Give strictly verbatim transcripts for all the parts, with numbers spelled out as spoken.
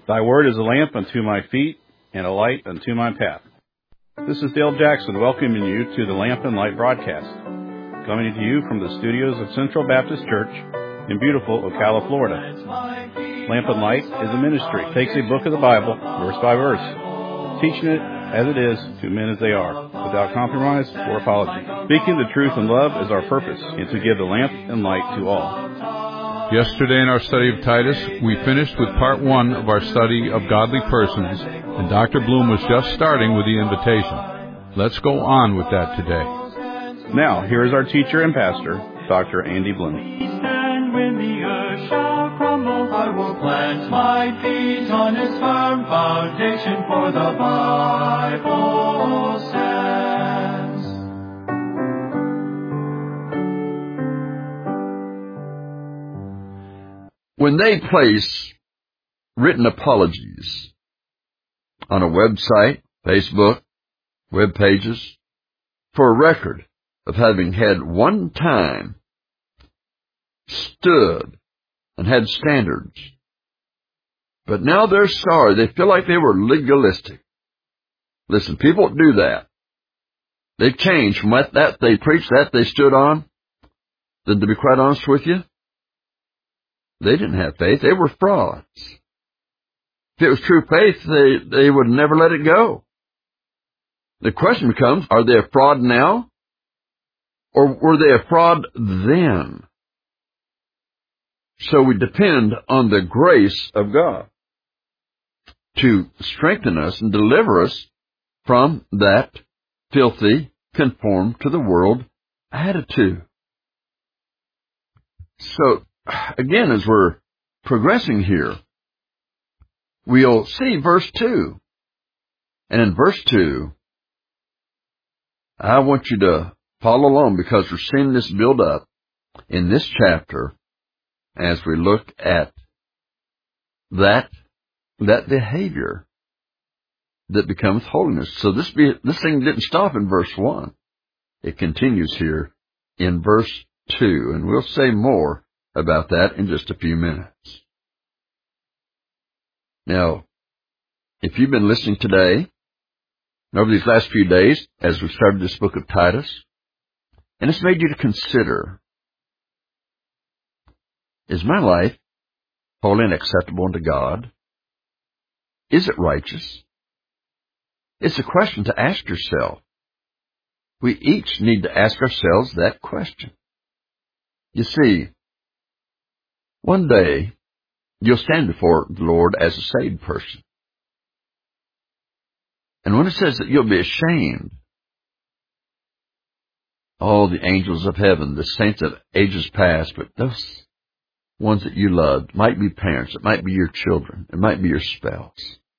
Thy word is a lamp unto my feet and a light unto my path. This is Dale Jackson welcoming you to the Lamp and Light broadcast, coming to you from the studios of Central Baptist Church in beautiful Ocala, Florida. Lamp and Light is a ministry. It takes a book of the Bible, verse by verse, teaching it as it is to men as they are, without compromise or apology. Speaking the truth in love is our purpose, and to give the lamp and light to all. Yesterday in our study of Titus, we finished with part one of our study of godly persons, and Doctor Bloom was just starting with the invitation. Let's go on with that today. Now, here is our teacher and pastor, Doctor Andy Bloom. And when the earth shall crumble, I will plant my feet on its firm foundation, for the Bible stands. When they place written apologies on a website, Facebook, web pages, for a record of having had one time stood and had standards, but now they're sorry, they feel like they were legalistic. Listen, people do that. They've changed from what that they preached, that they stood on. Then, to be quite honest with you, they didn't have faith. They were frauds. If it was true faith, they, they would never let it go. The question becomes, are they a fraud now? Or were they a fraud then? So we depend on the grace of God to strengthen us and deliver us from that filthy, conform to the world attitude. So, again, as we're progressing here, we'll see verse two. And in verse two, I want you to follow along because we're seeing this build up in this chapter as we look at that, that behavior that becomes holiness. So this, be, this thing didn't stop in verse one. It continues here in verse two, and we'll say more about that in just a few minutes. Now, if you've been listening today, and over these last few days, as we started this book of Titus, and it's made you to consider, is my life holy and acceptable unto God? Is it righteous? It's a question to ask yourself. We each need to ask ourselves that question. You see, one day, you'll stand before the Lord as a saved person. And when it says that you'll be ashamed, all the angels of heaven, the saints of ages past, but those ones that you loved, might be parents, it might be your children, it might be your spouse.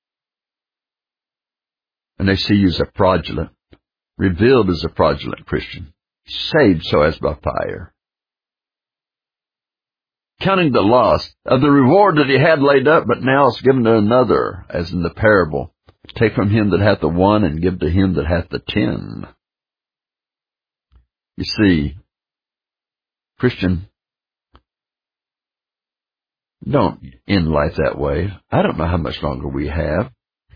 And they see you as a fraudulent, revealed as a fraudulent Christian, saved so as by fire, counting the loss of the reward that he had laid up, but now it's given to another, as in the parable. Take from him that hath the one and give to him that hath the ten. You see, Christian, don't end life that way. I don't know how much longer we have.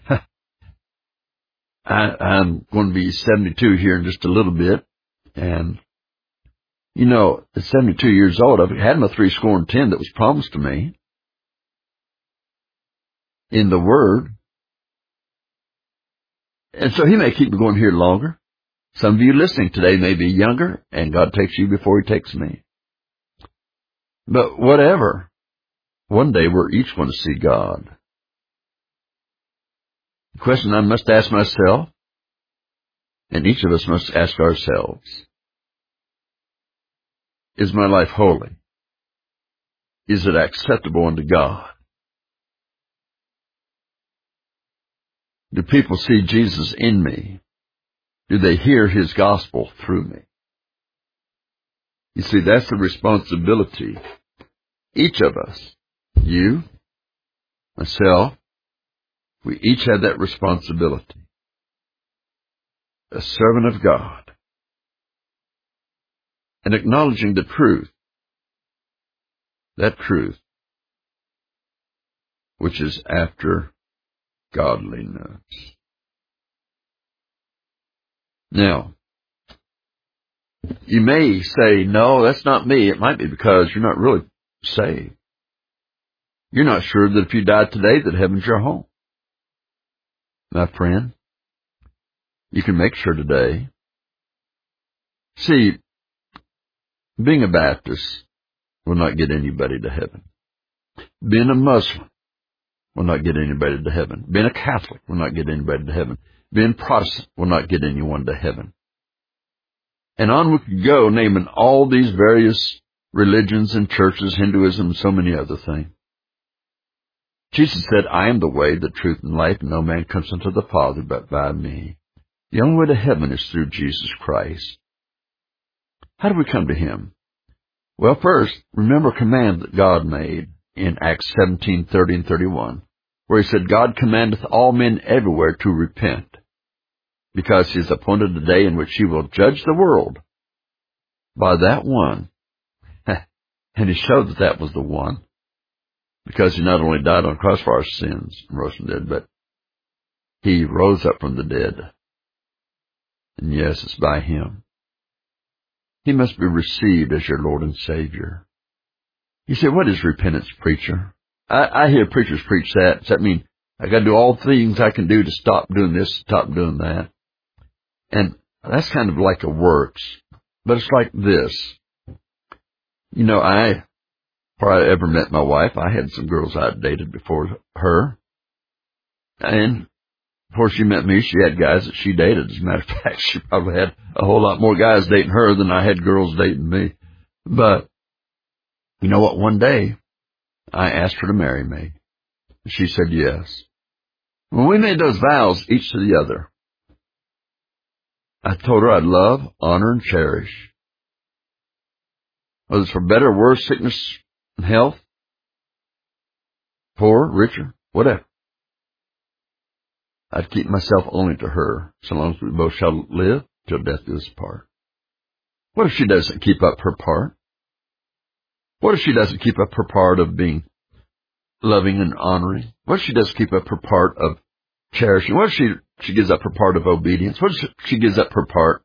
I, I'm going to be seventy-two here in just a little bit, and you know, at seventy-two years old, I've had my three score and ten that was promised to me in the Word. And so he may keep me going here longer. Some of you listening today may be younger, and God takes you before he takes me. But whatever, one day we're each going to see God. The question I must ask myself, and each of us must ask ourselves, is my life holy? Is it acceptable unto God? Do people see Jesus in me? Do they hear his gospel through me? You see, that's the responsibility. Each of us, you, myself, we each have that responsibility. A servant of God. And acknowledging the truth. That truth which is after godliness. Now, you may say, no, that's not me. It might be because you're not really saved. You're not sure that if you died today that heaven's your home. My friend, you can make sure today. See, being a Baptist will not get anybody to heaven. Being a Muslim will not get anybody to heaven. Being a Catholic will not get anybody to heaven. Being Protestant will not get anyone to heaven. And on we could go, naming all these various religions and churches, Hinduism, and so many other things. Jesus said, I am the way, the truth, and life, and no man comes unto the Father but by me. The only way to heaven is through Jesus Christ. How do we come to Him? Well, first, remember a command that God made in Acts seventeen, thirty and thirty-one, where He said, God commandeth all men everywhere to repent, because He has appointed a day in which He will judge the world by that one. And He showed that that was the one, because He not only died on the cross for our sins and rose from the dead, but He rose up from the dead. And yes, it's by Him. He must be received as your Lord and Savior. You say, what is repentance, preacher? I, I hear preachers preach that. Does that mean I got to do all things I can do to stop doing this, stop doing that? And that's kind of like a works. But it's like this. You know, I, before I ever met my wife, I had some girls I had dated before her. And before she met me, she had guys that she dated. As a matter of fact, she probably had a whole lot more guys dating her than I had girls dating me. But you know what? One day, I asked her to marry me. She said yes. When we made those vows, each to the other, I told her I'd love, honor, and cherish. Whether it's for better or worse, sickness and health, poor, richer, whatever. I'd keep myself only to her, so long as we both shall live till death do us part. What if she doesn't keep up her part? What if she doesn't keep up her part of being loving and honoring? What if she doesn't keep up her part of cherishing? What if she, she gives up her part of obedience? What if she, she gives up her part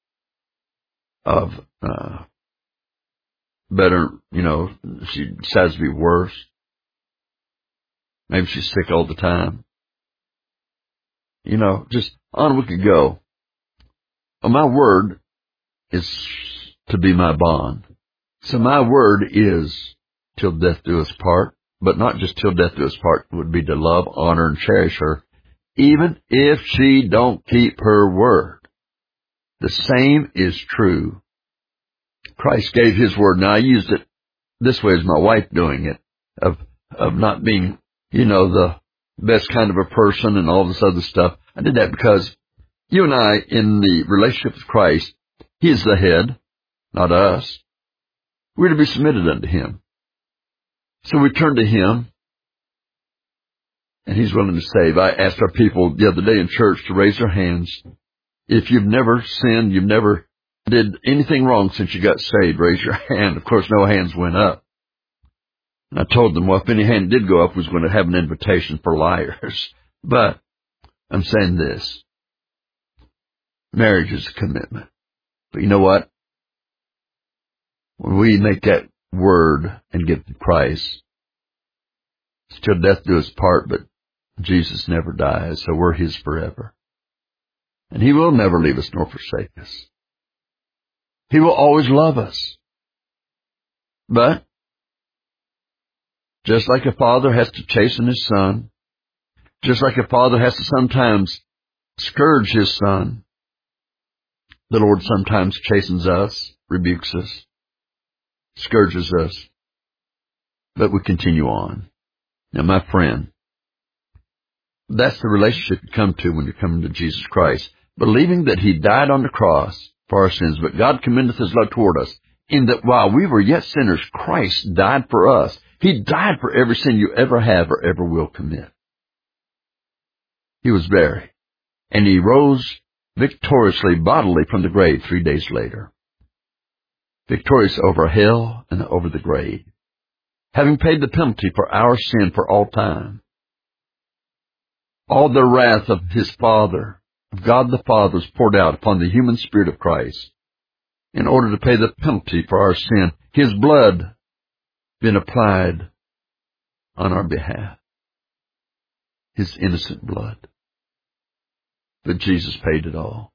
of uh, better, you know, she decides to be worse? Maybe she's sick all the time. You know, just on we could go. Well, my word is to be my bond. So my word is till death do us part, but not just till death do us part. It would be to love, honor, and cherish her, even if she don't keep her word. The same is true. Christ gave His word. Now, I used it this way as my wife doing it, of, of not being, you know, the best kind of a person and all this other stuff. I did that because you and I, in the relationship with Christ, He is the head, not us. We're to be submitted unto Him. So we turn to Him, and He's willing to save. I asked our people the other day in church to raise their hands. If you've never sinned, you've never did anything wrong since you got saved, raise your hand. Of course, no hands went up. And I told them, well, if any hand did go up, we was going to have an invitation for liars. But I'm saying this. Marriage is a commitment. But you know what? When we make that word and give to Christ, till death do us part, but Jesus never dies, so we're His forever. And He will never leave us nor forsake us. He will always love us. But just like a father has to chasten his son, just like a father has to sometimes scourge his son, the Lord sometimes chastens us, rebukes us, scourges us, but we continue on. Now, my friend, that's the relationship you come to when you're coming to Jesus Christ, believing that He died on the cross for our sins, but God commendeth His love toward us, in that while we were yet sinners, Christ died for us. He died for every sin you ever have or ever will commit. He was buried, and He rose victoriously, bodily from the grave three days later. Victorious over hell and over the grave. having paid the penalty for our sin for all time. All the wrath of his Father, of God the Father, is poured out upon the human spirit of Christ in order to pay the penalty for our sin. His blood been applied on our behalf. His innocent blood. But Jesus paid it all.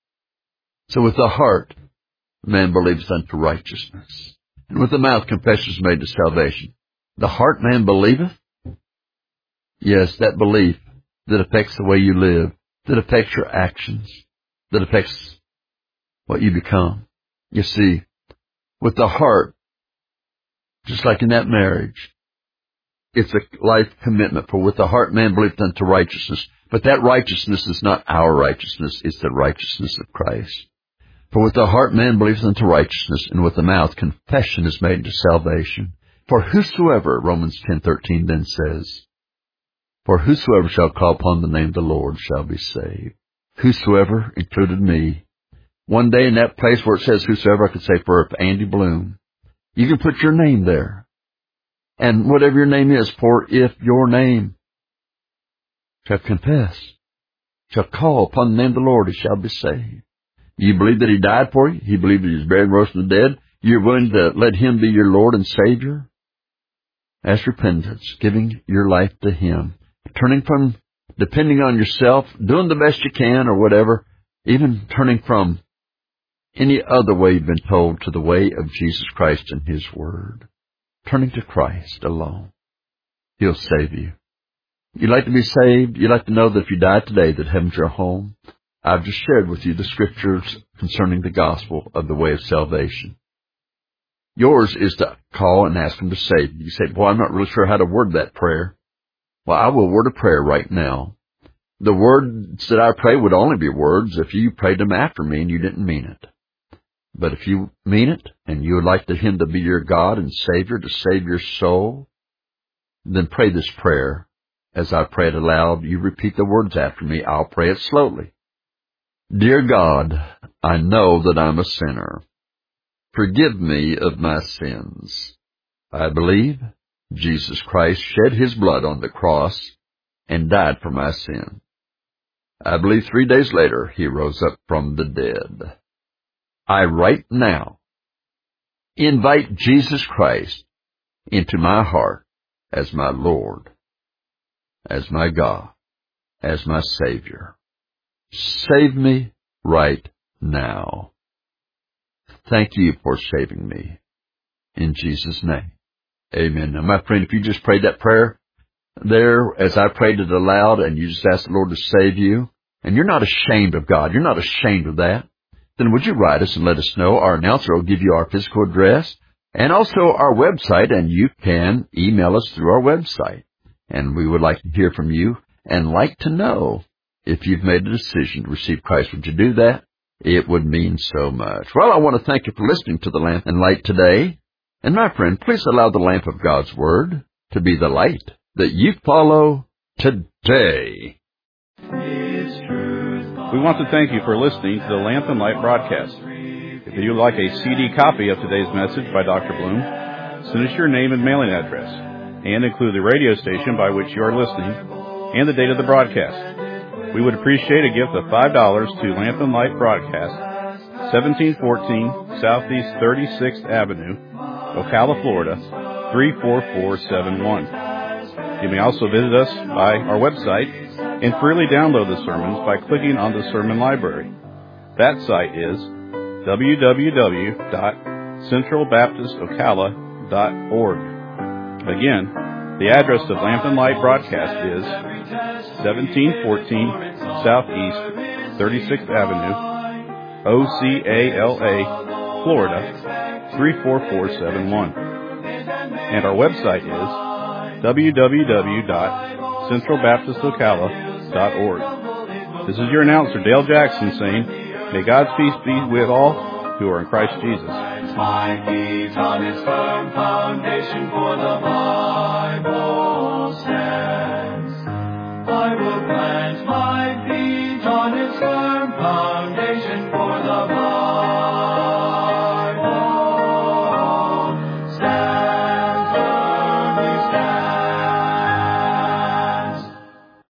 So with the heart, man believes unto righteousness, and with the mouth confession is made to salvation. The heart man believeth? Yes, that belief that affects the way you live, that affects your actions, that affects what you become. You see, with the heart, just like in that marriage, it's a life commitment. For with the heart man believeth unto righteousness. But that righteousness is not our righteousness, it's the righteousness of Christ. For with the heart man believeth unto righteousness, and with the mouth confession is made to salvation. For whosoever, Romans ten thirteen then says, for whosoever shall call upon the name of the Lord shall be saved. Whosoever included me. One day in that place where it says whosoever, I could say for Andy Bloom. You can put your name there. And whatever your name is, for if your name shall confess, shall call upon the name of the Lord, he shall be saved. You believe that he died for you? You believe that he was buried and rose from the dead? You're willing to let him be your Lord and Savior? That's repentance, giving your life to him. Turning from depending on yourself, doing the best you can or whatever, even turning from any other way you've been told to the way of Jesus Christ and his word. Turning to Christ alone. He'll save you. You'd like to be saved? You'd like to know that if you die today, that heaven's your home? I've just shared with you the scriptures concerning the gospel of the way of salvation. Yours is to call and ask him to save you. You say, boy, I'm not really sure how to word that prayer. Well, I will word a prayer right now. The words that I pray would only be words if you prayed them after me and you didn't mean it. But if you mean it, and you would like to him to be your God and Savior, to save your soul, then pray this prayer. As I pray it aloud, you repeat the words after me. I'll pray it slowly. Dear God, I know that I'm a sinner. Forgive me of my sins. I believe Jesus Christ shed his blood on the cross and died for my sin. I believe three days later he rose up from the dead. I right now invite Jesus Christ into my heart as my Lord, as my God, as my Savior. Save me right now. Thank you for saving me. In Jesus' name, amen. Now, my friend, if you just prayed that prayer there as I prayed it aloud and you just asked the Lord to save you, and you're not ashamed of God, you're not ashamed of that, then would you write us and let us know? Our announcer will give you our physical address and also our website, and you can email us through our website. And we would like to hear from you and like to know if you've made a decision to receive Christ. Would you do that? It would mean so much. Well, I want to thank you for listening to the Lamp and Light today. And my friend, please allow the lamp of God's Word to be the light that you follow today. We want to thank you for listening to the Lamp and Light broadcast. If you'd like a C D copy of today's message by Doctor Bloom, send us your name and mailing address, and include the radio station by which you are listening and the date of the broadcast. We would appreciate a gift of five dollars to Lamp and Light Broadcast, seventeen fourteen Southeast thirty-sixth Avenue, Ocala, Florida, three four four seven one. You may also visit us by our website and freely download the sermons by clicking on the Sermon Library. That site is w w w dot central baptist ocala dot org. Again, the address of Lamp and Light Broadcast is seventeen fourteen Southeast thirty-sixth Avenue, Ocala, Florida, three four four seven one. And our website is w w w dot central baptist ocala dot org. This is your announcer, Dale Jackson, saying, may God's peace be with all who are in Christ Jesus. My feet on his firm foundation, for the Bible stands. I will plant my feet on its firm foundation, for the Bible